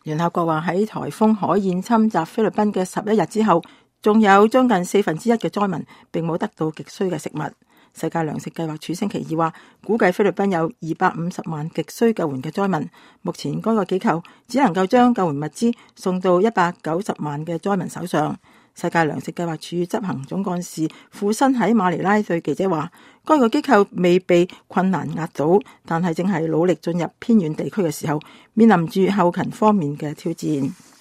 聯合國話喺颱風海燕侵襲菲律賓嘅11日之後，仲有將近1/4嘅災民並冇得到極需嘅食物。世界糧食計劃署星期二話，估計菲律賓有250萬極需救援嘅災民。目前該個機構只能夠將救援物資送到190萬嘅災民手上。世界糧食計劃署執行總幹事庫申喺馬尼拉對記者話，該個機構未被困難壓倒，但係正係努力進入偏遠地區嘅時候，面臨住後勤方面嘅挑戰。